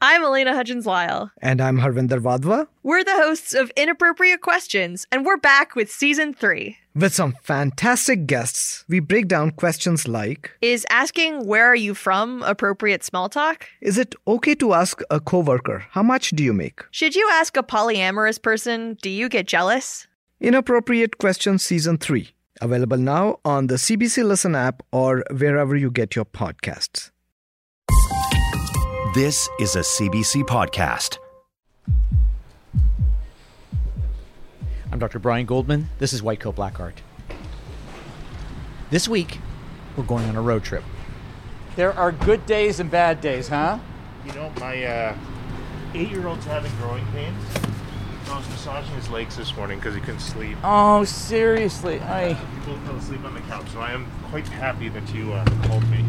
I'm Elena Hutchins-Lyle. And I'm Harvinder Vadva. We're the hosts of Inappropriate Questions, and we're back with Season 3. With some fantastic guests, we break down questions like... Is asking where are you from appropriate small talk? Is it okay to ask a coworker, how much do you make? Should you ask a polyamorous person, do you get jealous? Inappropriate Questions Season 3. Available now on the CBC Listen app or wherever you get your podcasts. This is a CBC podcast. I'm Dr. Brian Goldman. This is White Coat Black Art. This week, we're going on a road trip. There are good days and bad days, huh? You know, my 8-year-old's having growing pains. I was massaging his legs this morning because he couldn't sleep. Oh, seriously. We both fell asleep on the couch, so I am quite happy that you called me.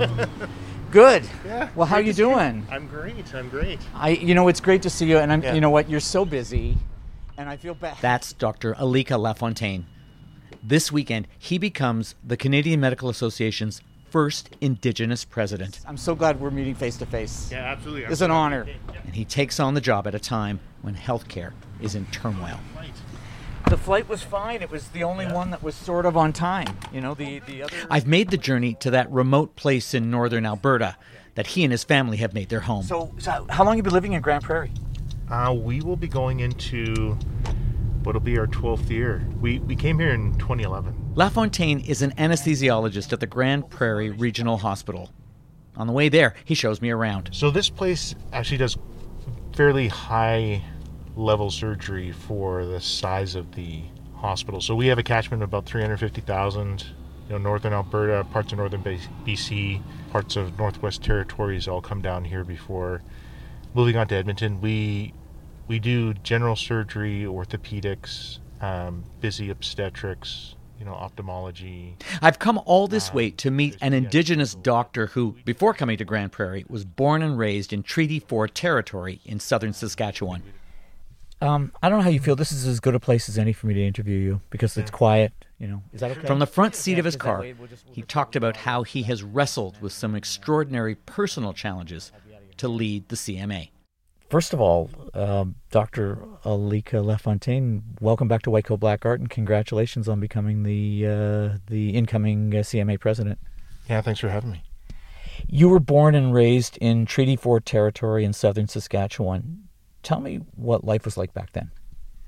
Good. Yeah. Well, how you doing? I'm great. It's great to see you, and you know what? You're so busy, and I feel bad. That's Dr. Alika Lafontaine. This weekend, he becomes the Canadian Medical Association's first Indigenous president. I'm so glad we're meeting face to face. Yeah, absolutely. It's an honor. And he takes on the job at a time when healthcare is in turmoil. The flight was fine. It was the only one that was sort of on time. You know, the other... I've made the journey to that remote place in northern Alberta that he and his family have made their home. So how long have you been living in Grande Prairie? We will be going into what'll be our 12th year. We came here in 2011. Lafontaine is an anesthesiologist at the Grande Prairie Regional Hospital. On the way there, he shows me around. So this place actually does fairly high level surgery for the size of the hospital. So we have a catchment of about 350,000. Northern Alberta, parts of northern BC, parts of Northwest Territories all come down here before moving on to Edmonton. We do general surgery, orthopedics, busy obstetrics, ophthalmology. I've come all this way to meet an Indigenous doctor who, before coming to Grande Prairie, was born and raised in Treaty 4 territory in southern Saskatchewan. I don't know how you feel. This is as good a place as any for me to interview you because it's quiet. Is that okay? From the front seat of his car, he talked about how he has wrestled with some extraordinary personal challenges to lead the CMA. First of all, Dr. Alika Lafontaine, welcome back to White Coat Black Art, and congratulations on becoming the incoming CMA president. Yeah, thanks for having me. You were born and raised in Treaty 4 territory in southern Saskatchewan. Tell me what life was like back then.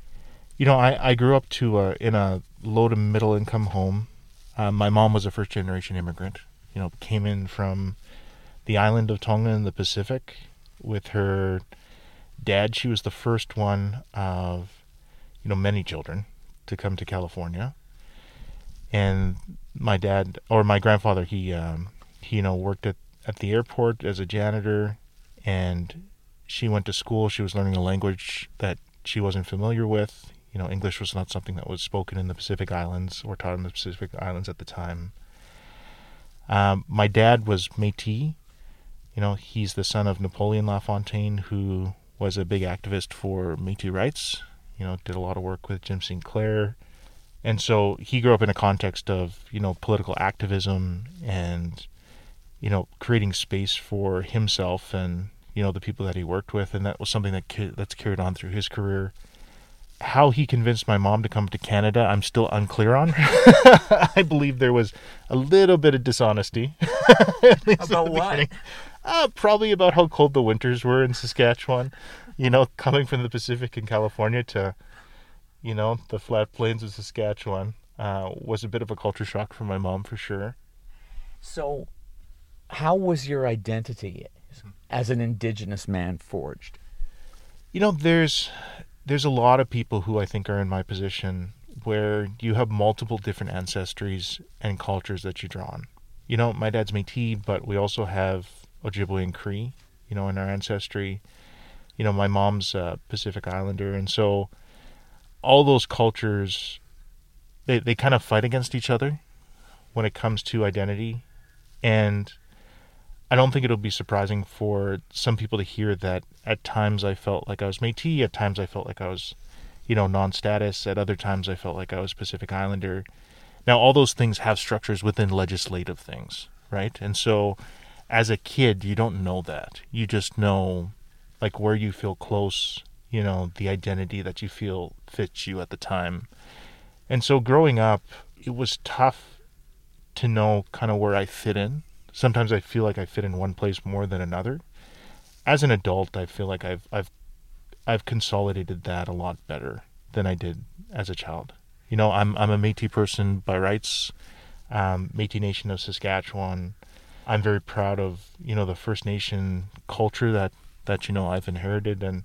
I grew up in a low to middle income home. My mom was a first generation immigrant. Came in from the island of Tonga in the Pacific with her dad. She was the first one of many children to come to California. And my grandfather, he worked at the airport as a janitor, and she went to school. She was learning a language that she wasn't familiar with. English was not something that was spoken in the Pacific Islands or taught in the Pacific Islands at the time. My dad was Métis. He's the son of Napoleon Lafontaine, who was a big activist for Métis rights. Did a lot of work with Jim Sinclair. And so he grew up in a context of, political activism and, creating space for himself and, the people that he worked with. And that was something that's carried on through his career. How he convinced my mom to come to Canada, I'm still unclear on. I believe there was a little bit of dishonesty. About what? Probably about how cold the winters were in Saskatchewan. Coming from the Pacific in California to, the flat plains of Saskatchewan was a bit of a culture shock for my mom, for sure. So, how was your identity as an Indigenous man forged? There's a lot of people who I think are in my position where you have multiple different ancestries and cultures that you draw on. My dad's Métis, but we also have Ojibwe and Cree, in our ancestry. My mom's Pacific Islander. And so all those cultures, they kind of fight against each other when it comes to identity. And I don't think it'll be surprising for some people to hear that at times I felt like I was Métis, at times I felt like I was, non-status, at other times I felt like I was Pacific Islander. Now, all those things have structures within legislative things, right? And so as a kid, you don't know that. You just know, like where you feel close, the identity that you feel fits you at the time. And so growing up, it was tough to know kind of where I fit in. Sometimes I feel like I fit in one place more than another. As an adult, I feel like I've consolidated that a lot better than I did as a child. I'm a Métis person by rights, Métis Nation of Saskatchewan. I'm very proud of, the First Nation culture that I've inherited, and,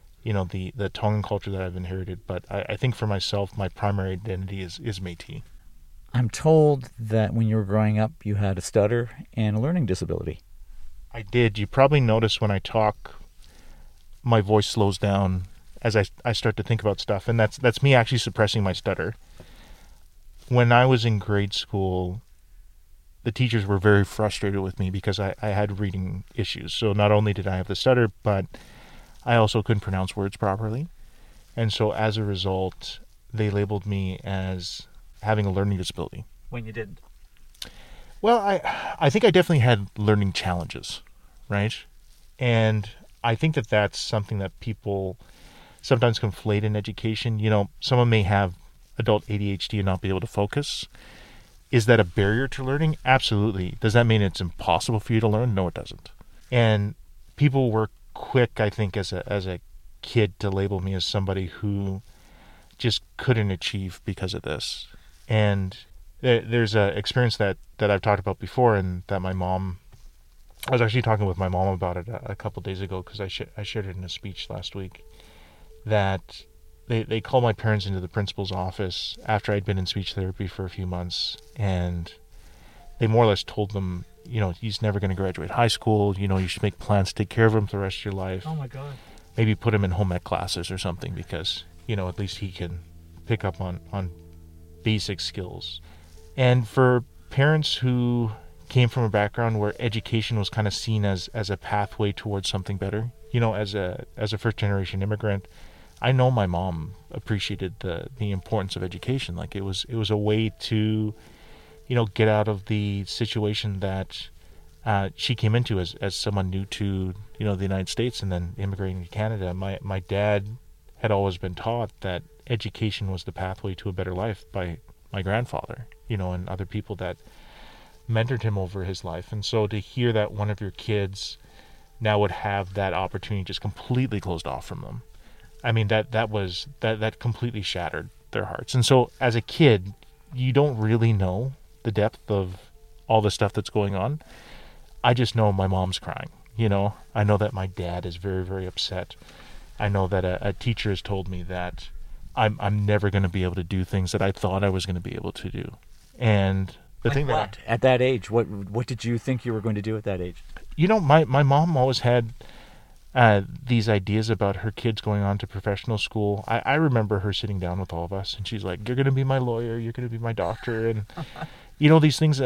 the Tongan culture that I've inherited. But I think for myself, my primary identity is Métis. I'm told that when you were growing up, you had a stutter and a learning disability. I did. You probably notice when I talk, my voice slows down as I start to think about stuff, and that's me actually suppressing my stutter. When I was in grade school, the teachers were very frustrated with me because I had reading issues. So not only did I have the stutter, but I also couldn't pronounce words properly. And so as a result, they labeled me as having a learning disability. When you didn't? Well, I think I definitely had learning challenges, right? And I think that's something that people sometimes conflate in education. Someone may have adult ADHD and not be able to focus. Is that a barrier to learning? Absolutely. Does that mean it's impossible for you to learn? No, it doesn't. And people were quick, I think, as a kid to label me as somebody who just couldn't achieve because of this. And there's an experience that I've talked about before, and that I was actually talking with my mom about it a couple days ago, because I shared it in a speech last week, that they called my parents into the principal's office after I'd been in speech therapy for a few months, and they more or less told them, he's never going to graduate high school, you should make plans to take care of him for the rest of your life. Oh my God. Maybe put him in home ec classes or something, because, at least he can pick up on basic skills. And for parents who came from a background where education was kind of seen as a pathway towards something better, as a first generation immigrant, I know my mom appreciated the importance of education. Like it was a way to, get out of the situation that she came into as someone new to, the United States and then immigrating to Canada. My dad had always been taught that education was the pathway to a better life by my grandfather, and other people that mentored him over his life. And so to hear that one of your kids now would have that opportunity just completely closed off from them, I mean, that completely shattered their hearts. And so as a kid, you don't really know the depth of all the stuff that's going on. I just know my mom's crying. I know that my dad is very, very upset. I know that a teacher has told me that I'm never going to be able to do things that I thought I was going to be able to do. And the thing that at that age, what did you think you were going to do at that age? My mom always had these ideas about her kids going on to professional school. I remember her sitting down with all of us, and she's like, "You're going to be my lawyer. You're going to be my doctor," and these things.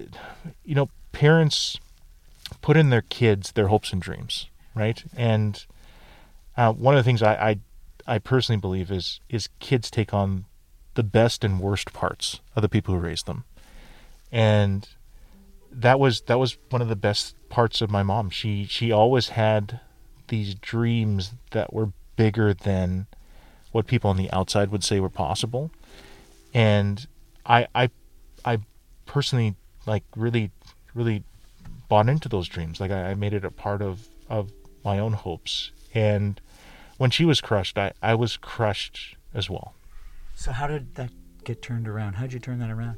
Parents put in their kids their hopes and dreams, right? And one of the things I personally believe is kids take on the best and worst parts of the people who raised them, and that was one of the best parts of my mom. She always had these dreams that were bigger than what people on the outside would say were possible, and I personally really bought into those dreams. I made it a part of my own hopes, and when she was crushed, I was crushed as well. So how did that get turned around? How did you turn that around?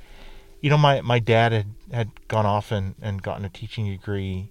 My dad had gone off and gotten a teaching degree.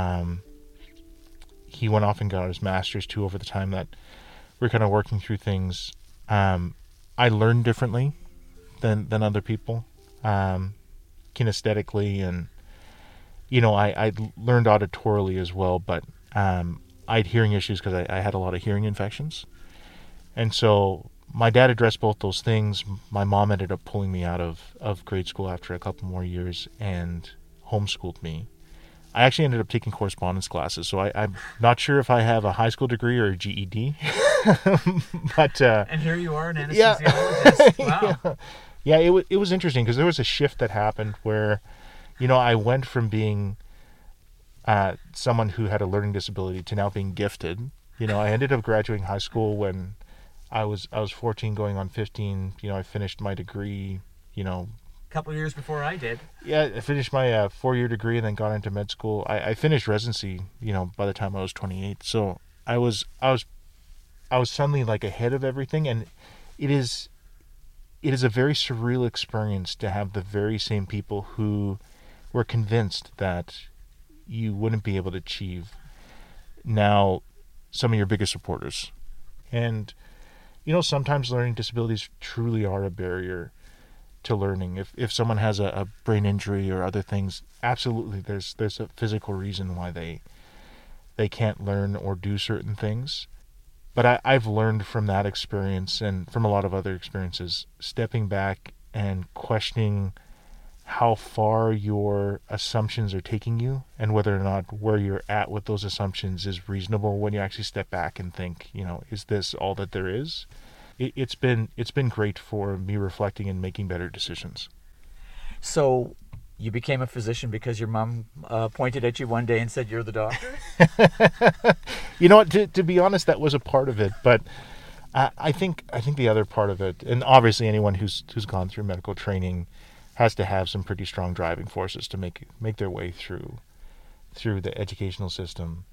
He went off and got his master's too over the time that we're kind of working through things. I learned differently than other people, kinesthetically, and I learned auditorily as well, but I had hearing issues because I had a lot of hearing infections. And so my dad addressed both those things. My mom ended up pulling me out of grade school after a couple more years and homeschooled me. I actually ended up taking correspondence classes, so I'm not sure if I have a high school degree or a GED. But and here you are, an anesthesiologist. Yeah. Wow. Yeah, it was interesting because there was a shift that happened where, I went from being someone who had a learning disability to now being gifted. I ended up graduating high school when I was 14 going on 15. I finished my degree, A couple of years before I did. Yeah, I finished my 4-year degree and then got into med school. I finished residency, by the time I was 28. So I was suddenly like ahead of everything, and it is a very surreal experience to have the very same people who were convinced that you wouldn't be able to achieve now some of your biggest supporters. And sometimes learning disabilities truly are a barrier to learning. If someone has a brain injury or other things, absolutely there's a physical reason why they can't learn or do certain things. But I've learned from that experience and from a lot of other experiences, stepping back and questioning how far your assumptions are taking you and whether or not where you're at with those assumptions is reasonable when you actually step back and think, is this all that there is? It's been great for me reflecting and making better decisions. So you became a physician because your mom pointed at you one day and said, "You're the doctor"? You know what? To be honest, that was a part of it. But I think the other part of it, and obviously anyone who's gone through medical training has to have some pretty strong driving forces to make their way through the educational system.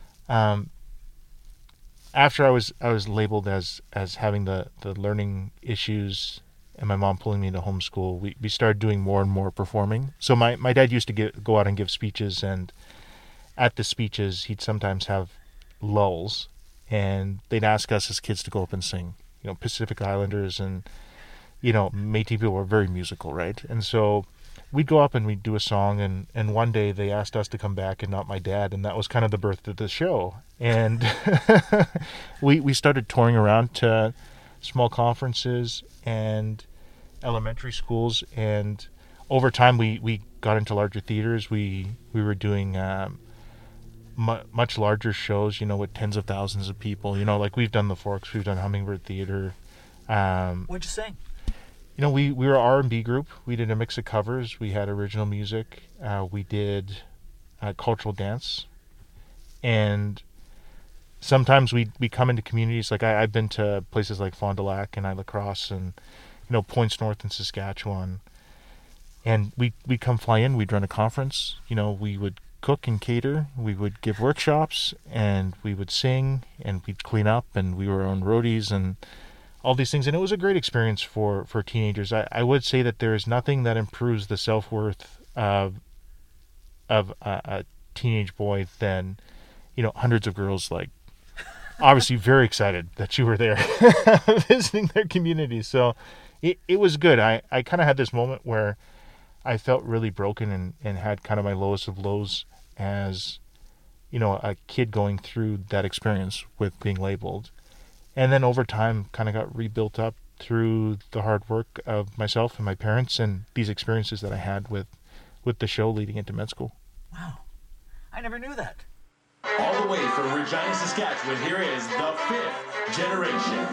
After I was labeled as having the learning issues, and my mom pulling me into homeschool, we started doing more and more performing. So my dad used to go out and give speeches, and at the speeches he'd sometimes have lulls, and they'd ask us as kids to go up and sing. Pacific Islanders and Métis people were very musical, right? And so we'd go up and we'd do a song, and one day they asked us to come back and not my dad, and that was kind of the birth of the show. And we started touring around to small conferences and elementary schools, and over time we got into larger theaters. We were doing much larger shows, with tens of thousands of people. Like we've done the Forks, we've done Hummingbird Theater. What'd you sing? We were an R&B group. We did a mix of covers. We had original music. We did cultural dance. And sometimes we come into communities. Like I've been to places like Fond du Lac and Isla Crosse and, Points North in Saskatchewan. And we'd come fly in. We'd run a conference. We would cook and cater. We would give workshops. And we would sing. And we'd clean up. And we were on roadies and all these things, and it was a great experience for teenagers. I would say that there is nothing that improves the self-worth of a teenage boy than, hundreds of girls, like, obviously very excited that you were there visiting their community. So it was good. I kind of had this moment where I felt really broken and had kind of my lowest of lows as, a kid going through that experience with being labeled. And then over time kind of got rebuilt up through the hard work of myself and my parents and these experiences that I had with the show leading into med school. Wow. I never knew that. All the way from Regina, Saskatchewan, here is the 5th Generation.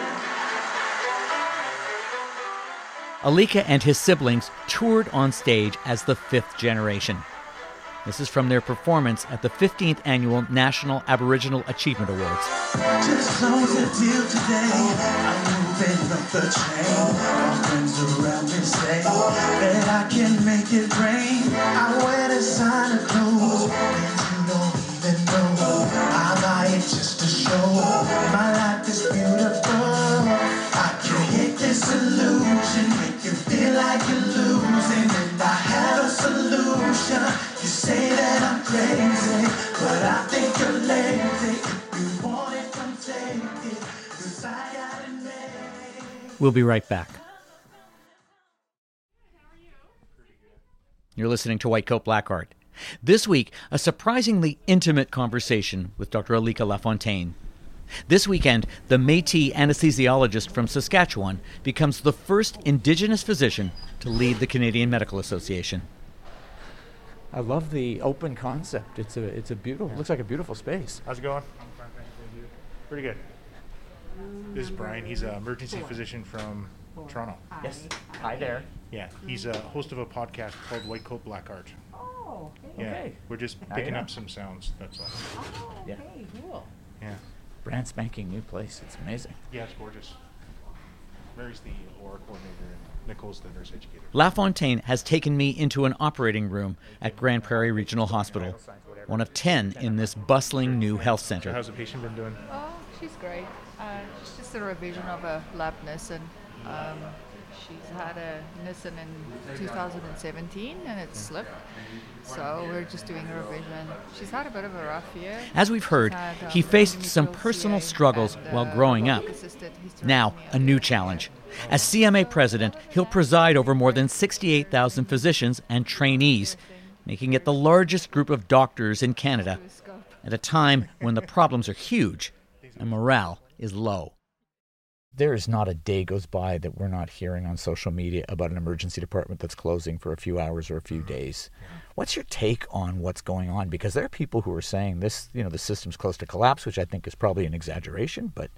Alika and his siblings toured on stage as the 5th Generation. This is from their performance at the 15th Annual National Aboriginal Achievement Awards. Just close the deal today. I'm moving up the train. My friends around me say that I can make it rain. I wear designer clothes and you don't even know. I buy it just to show my life is beautiful. I create this illusion, make you feel like you're losing, and I have a solution. You say that I'm crazy, but I think you're lazy. If you want it, come take it, 'cause I got it made. We'll be right back. You're listening to White Coat Black Art. This week, a surprisingly intimate conversation with Dr. Alika Lafontaine. This weekend, the Métis anesthesiologist from Saskatchewan becomes the first Indigenous physician to lead the Canadian Medical Association. I love the open concept. It's a beautiful, looks like a beautiful space. How's it going? Pretty good. This is Brian. He's an emergency physician from Toronto. Yes. Hi there. Yeah, he's a host of a podcast called White Coat Black Art. Oh, Oh, Yeah, okay. we're just Now picking you know. up some sounds, that's all. Oh, Yeah. okay, cool. Yeah. Brand spanking new place. It's amazing. Yeah, it's gorgeous. Mary's the OR coordinator and Nicole's the nurse educator. LaFontaine has taken me into an operating room at Grand Prairie Regional Hospital, one of 10 in this bustling new health So center. how's the patient been doing? Oh, she's great. She's just a revision of a lab Nissen. She's had a Nissen in 2017 and it slipped. So we're just doing a revision. She's had a bit of a rough year. As we've heard, he faced some personal struggles while growing up. Now, a new challenge. As CMA president, he'll preside over more than 68,000 physicians and trainees, making it the largest group of doctors in Canada at a time when the problems are huge and morale is low. There is not a day goes by that we're not hearing on social media about an emergency department that's closing for a few hours or a few days. What's your take on what's going on? Because there are people who are saying this, the system's close to collapse, which I think is probably an exaggeration, but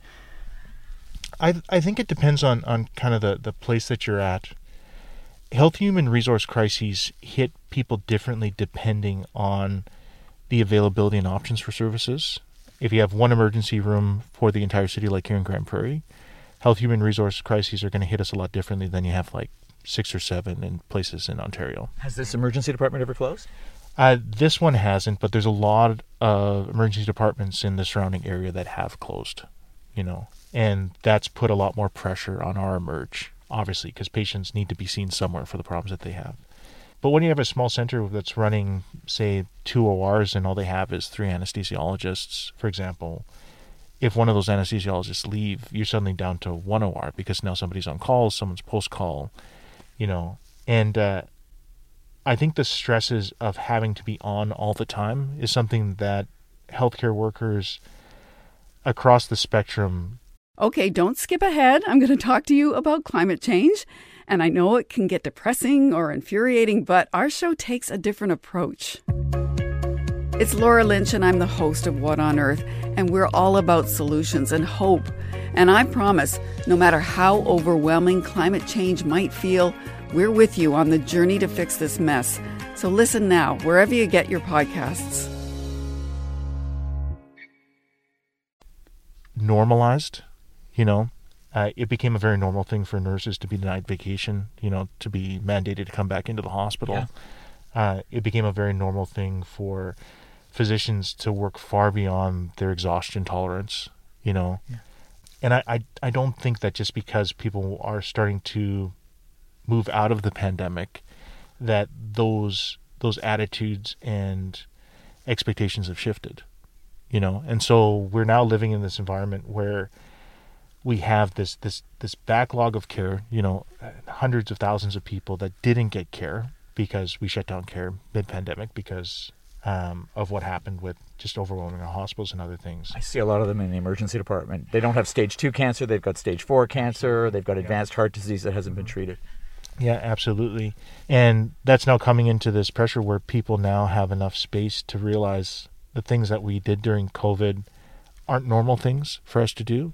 I think it depends on kind of the place that you're at. Health human resource crises hit people differently depending on the availability and options for services. If you have one emergency room for the entire city, like here in Grand Prairie, health human resource crises are going to hit us a lot differently than you have like 6 or 7 in places in Ontario. has this emergency department ever closed? This one hasn't, but there's a lot of emergency departments in the surrounding area that have closed, and that's put a lot more pressure on our emerge, obviously, because patients need to be seen somewhere for the problems that they have. But when you have a small center that's running, say, 2 ORs and all they have is 3 anesthesiologists, for example, if one of those anesthesiologists leave, you're suddenly down to 1 OR because now somebody's on call, someone's post-call, And I think the stresses of having to be on all the time is something that healthcare workers across the spectrum. Okay, don't skip ahead. I'm going to talk to you about climate change. And I know it can get depressing or infuriating, but our show takes a different approach. It's Laura Lynch, and I'm the host of What on Earth, and we're all about solutions and hope. And I promise, no matter how overwhelming climate change might feel, we're with you on the journey to fix this mess. So listen now, wherever you get your podcasts. Normalized, it became a very normal thing for nurses to be denied vacation, to be mandated to come back into the hospital. Yeah. It became a very normal thing for physicians to work far beyond their exhaustion tolerance, Yeah. And I don't think that just because people are starting to move out of the pandemic, that those attitudes and expectations have shifted, And so we're now living in this environment where we have this backlog of care, hundreds of thousands of people that didn't get care because we shut down care mid-pandemic because of what happened with just overwhelming our hospitals and other things. I see a lot of them in the emergency department. They don't have stage 2 cancer, they've got stage 4 cancer, they've got advanced heart disease that hasn't been treated. Yeah, absolutely. And that's now coming into this pressure where people now have enough space to realize the things that we did during COVID aren't normal things for us to do.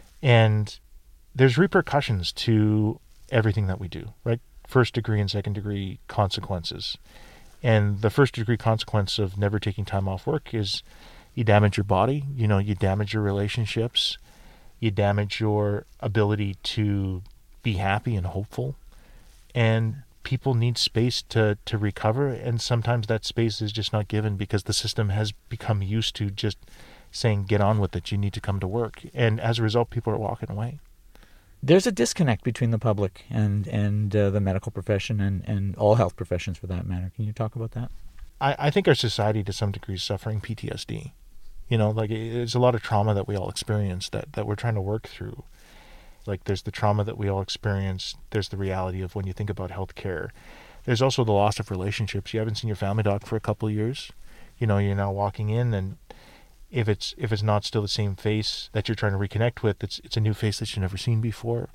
And there's repercussions to everything that we do, right? First degree and second degree consequences. And the first degree consequence of never taking time off work is you damage your body, you damage your relationships, you damage your ability to be happy and hopeful. And people need space to recover, and sometimes that space is just not given because the system has become used to just saying, get on with it, you need to come to work. And as a result, people are walking away. There's a disconnect between the public and the medical profession and all health professions for that matter. Can you talk about that? I think our society to some degree is suffering PTSD. There's a lot of trauma that we all experience that we're trying to work through. Like there's the trauma that we all experience. There's the reality of when you think about healthcare. There's also the loss of relationships. You haven't seen your family doc for a couple of years. You're now walking in, and if it's not still the same face that you're trying to reconnect with, it's a new face that you've never seen before.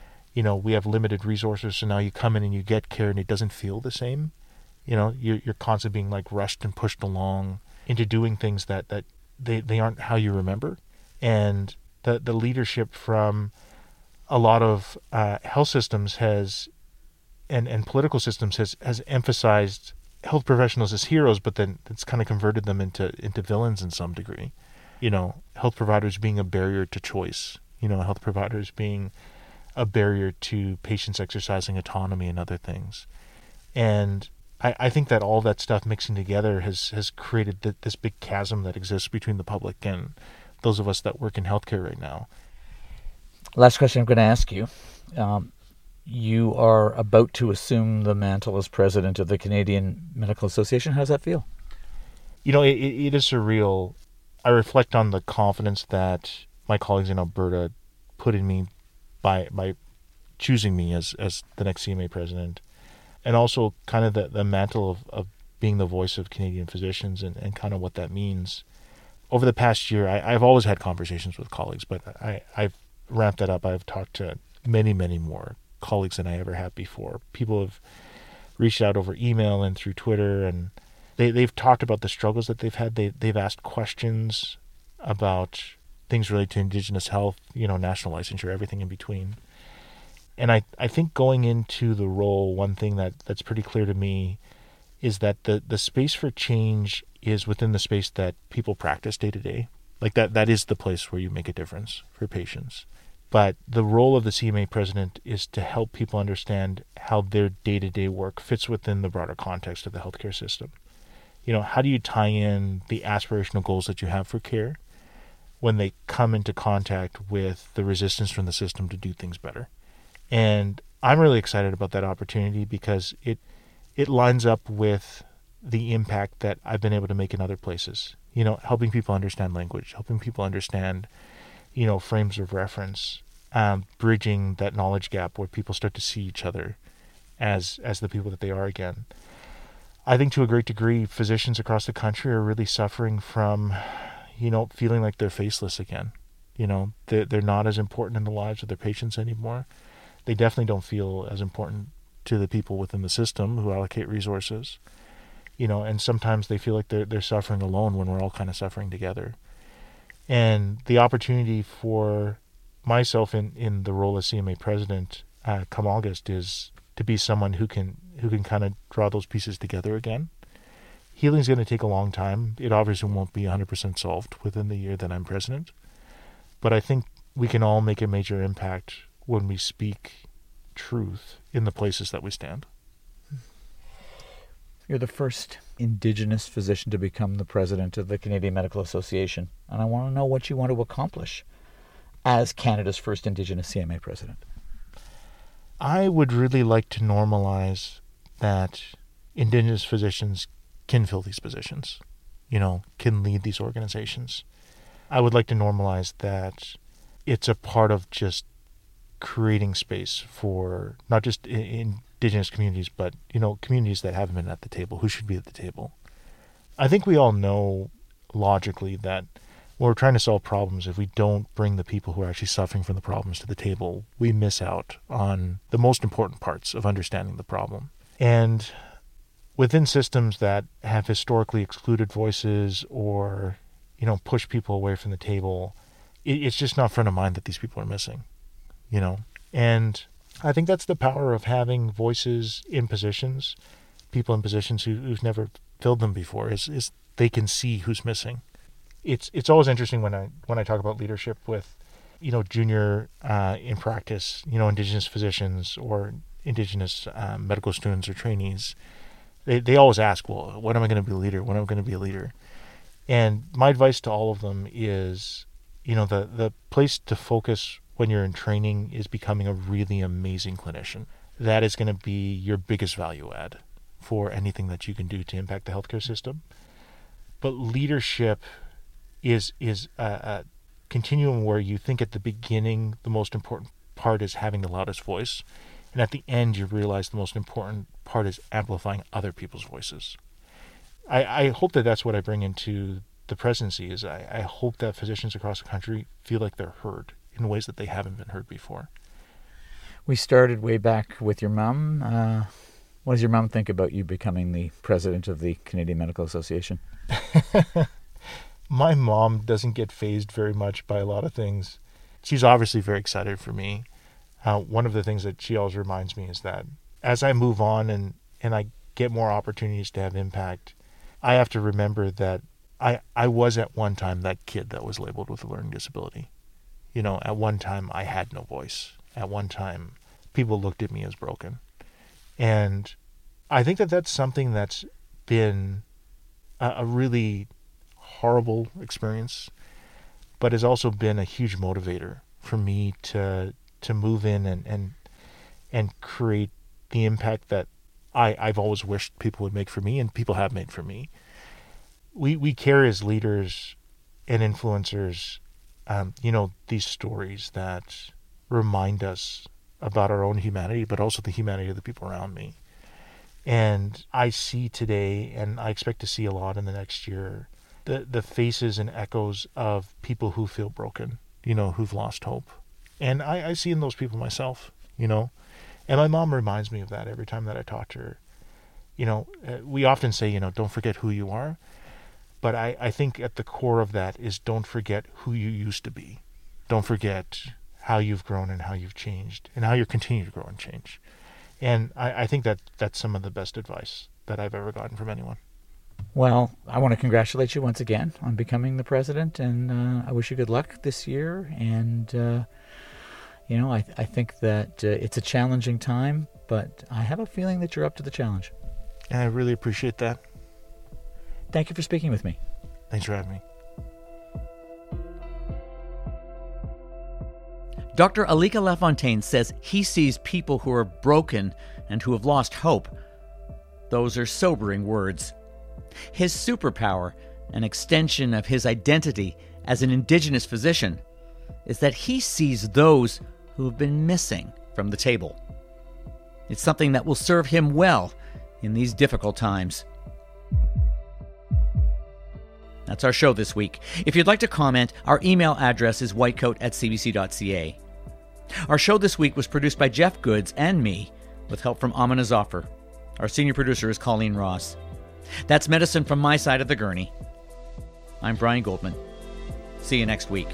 We have limited resources, so now you come in and you get care and it doesn't feel the same. You're constantly being rushed and pushed along into doing things that they aren't how you remember. And the leadership from a lot of health systems and political systems has emphasized health professionals as heroes, but then it's kind of converted them into villains in some degree. Health providers being a barrier to choice. Health providers being a barrier to patients exercising autonomy and other things. And I think that all that stuff mixing together has created this big chasm that exists between the public and those of us that work in healthcare right now. Last question I'm going to ask you. You are about to assume the mantle as president of the Canadian Medical Association. How does that feel? It is surreal. I reflect on the confidence that my colleagues in Alberta put in me by choosing me as the next CMA president, and also kind of the mantle of being the voice of Canadian physicians and kind of what that means. Over the past year, I've always had conversations with colleagues, but I've ramped that up. I've talked to many, many more colleagues than I ever have before. People have reached out over email and through Twitter, and they've talked about the struggles that they've had. They've asked questions about things related to Indigenous health, national licensure, everything in between. And I think going into the role, one thing that's pretty clear to me is that the space for change is within the space that people practice day to day. Like that is the place where you make a difference for patients. But the role of the CMA president is to help people understand how their day-to-day work fits within the broader context of the healthcare system. How do you tie in the aspirational goals that you have for care when they come into contact with the resistance from the system to do things better? And I'm really excited about that opportunity because it lines up with the impact that I've been able to make in other places. Helping people understand language, helping people understand frames of reference, bridging that knowledge gap where people start to see each other as the people that they are again. I think to a great degree, physicians across the country are really suffering from, feeling like they're faceless again. They're not as important in the lives of their patients anymore. They definitely don't feel as important to the people within the system who allocate resources. And sometimes they feel like they're suffering alone when we're all kind of suffering together. And the opportunity for myself in the role as CMA president come August is to be someone who can kind of draw those pieces together again. Healing's going to take a long time. It obviously won't be 100% solved within the year that I'm president. But I think we can all make a major impact when we speak truth in the places that we stand. You're the first Indigenous physician to become the president of the Canadian Medical Association, and I want to know what you want to accomplish as Canada's first Indigenous CMA president. I would really like to normalize that Indigenous physicians can fill these positions, can lead these organizations. I would like to normalize that it's a part of just creating space for not just Indigenous communities, but, communities that haven't been at the table, who should be at the table. I think we all know logically that when we're trying to solve problems, if we don't bring the people who are actually suffering from the problems to the table, we miss out on the most important parts of understanding the problem. And within systems that have historically excluded voices or, push people away from the table, it's just not front of mind that these people are missing, And I think that's the power of having voices in positions, people in positions who've never filled them before, is they can see who's missing. It's always interesting when I talk about leadership with, junior in practice, Indigenous physicians or Indigenous medical students or trainees. They always ask, well, when am I going to be a leader? When am I going to be a leader? And my advice to all of them is, the place to focus when you're in training is becoming a really amazing clinician. That is going to be your biggest value add for anything that you can do to impact the healthcare system. But leadership is a continuum where you think at the beginning the most important part is having the loudest voice, and at the end you realize the most important part is amplifying other people's voices. I hope that that's what I bring into the presidency. Is I hope that physicians across the country feel like they're heard in ways that they haven't been heard before. We started way back with your mom. What does your mom think about you becoming the president of the Canadian Medical Association? My mom doesn't get fazed very much by a lot of things. She's obviously very excited for me. One of the things that she always reminds me is that as I move on and I get more opportunities to have impact, I have to remember that I was at one time that kid that was labeled with a learning disability. You know, at one time I had no voice. At one time people looked at me as broken. And I think that that's something that's been a really horrible experience, but has also been a huge motivator for me to move in and create the impact that I've always wished people would make for me, and people have made for me. We care as leaders and influencers, these stories that remind us about our own humanity, but also the humanity of the people around me. And I see today, and I expect to see a lot in the next year, the faces and echoes of people who feel broken, who've lost hope. And I see in those people myself, and my mom reminds me of that every time that I talk to her. We often say, don't forget who you are. But I think at the core of that is don't forget who you used to be. Don't forget how you've grown and how you've changed and how you continue to grow and change. And I think that's some of the best advice that I've ever gotten from anyone. Well, I want to congratulate you once again on becoming the president, and I wish you good luck this year. And, I think that it's a challenging time, but I have a feeling that you're up to the challenge. And I really appreciate that. Thank you for speaking with me. Thanks for having me. Dr. Alika Lafontaine says he sees people who are broken and who have lost hope. Those are sobering words. His superpower, an extension of his identity as an Indigenous physician, is that he sees those who have been missing from the table. It's something that will serve him well in these difficult times. That's our show this week. If you'd like to comment, our email address is whitecoat@cbc.ca. Our show this week was produced by Jeff Goods and me, with help from Amina Zafar. Our senior producer is Colleen Ross. That's medicine from my side of the gurney. I'm Brian Goldman. See you next week.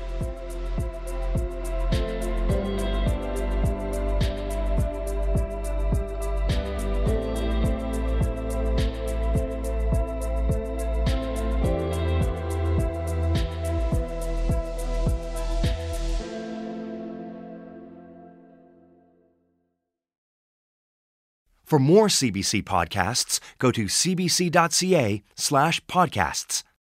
For more CBC podcasts, go to cbc.ca/podcasts.